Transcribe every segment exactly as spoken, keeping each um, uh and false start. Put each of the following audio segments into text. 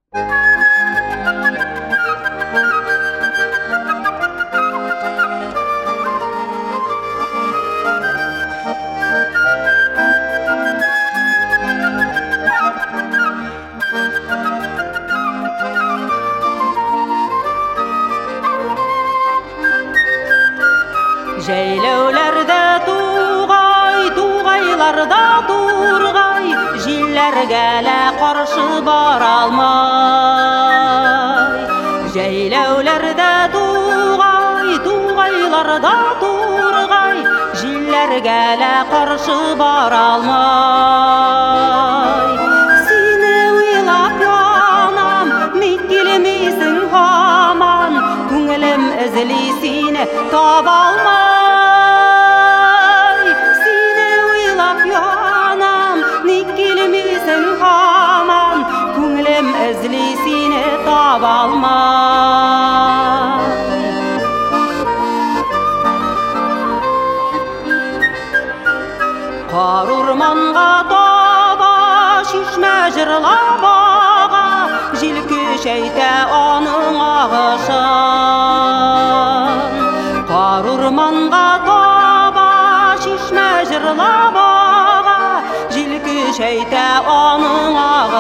Жәйләуләрдә туғай, туғайларда турғай, җилләргә лә каршы бара алмай. Жәйләуләрдә туғай, туғайларда турғай, җилләргә лә каршы бара алмай. Сине уйлап янам, ник килмисең һаман, күңелем эзли сине таба алмай. Күңелем эзли сине таба алмай. Кар урманга таба шишмә җырлап ага, җил көчәйтә аның агышын. Кар урманга таба шишмә җырлап ага, җил көчәйтә аның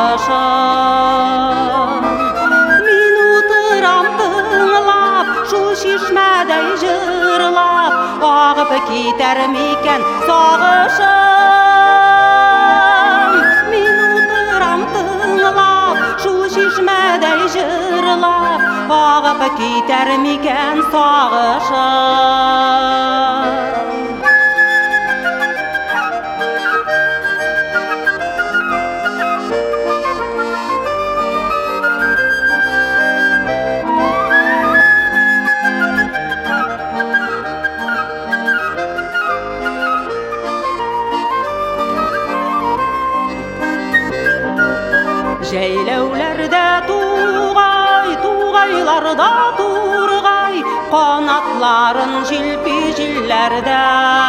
агышын. Мин утырам тыңлап, шул шишмәдәй җырлап, агып китәр микән сагышым. Мин утырам тыңлап, шул шишмәдәй җырлап, агып китәр микән сагышым. Жәйләуләрдә туғай, туғайларда турғай, канатларын җилпи җилләрдә.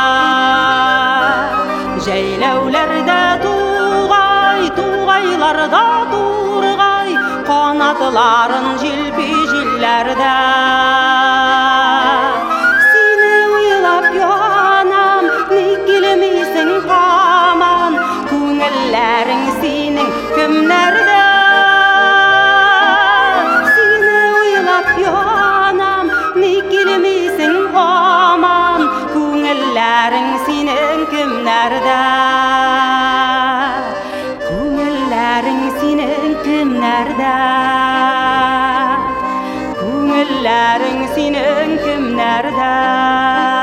Жәйләуләрдә туғай, туғайларда турғай, канатларын җилпи җилләрдә. Сине уйлап янам, ник килмисең һаман, күңелләрең синең кемнәрдә? Сине уйлап янам, ник килмисең һаман, күңелләрең синең кемнәрдә? Күңелләрең синең кемнәрдә? Күңелләрең синең кемнәрдә?